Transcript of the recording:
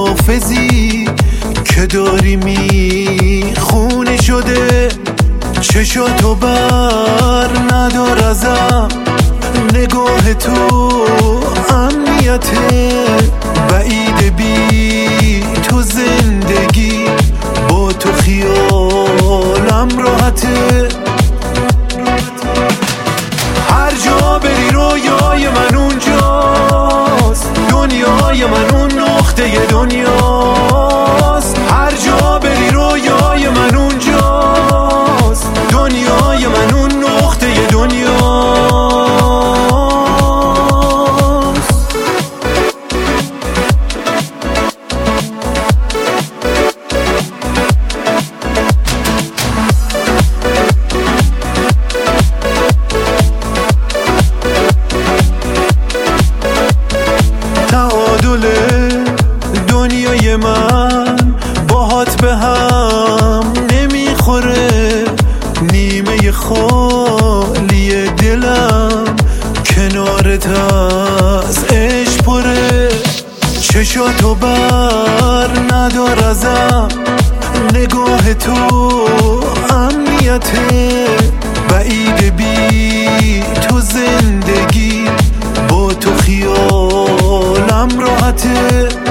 حافظی که داری میخونی شده. چشاتو بر ندار ازم، نگاه تو امنیته. بعید بی تو زندگی، با تو خیالم راحته. هر جا بری رویای من اونجاست، دنیای من اون نقطه دنیاست. هر جا بری رویای من اونجاست، دنیای من اون نقطه دنیاست. تعادل دنیای من باهات به هم نمیخوره. نیمه خالی دلم کنارت از عشق پره. چشاتو بر ندار ازم، نگاه تو امنیته. بعید بی تو زندگی، با تو خیالم راحته.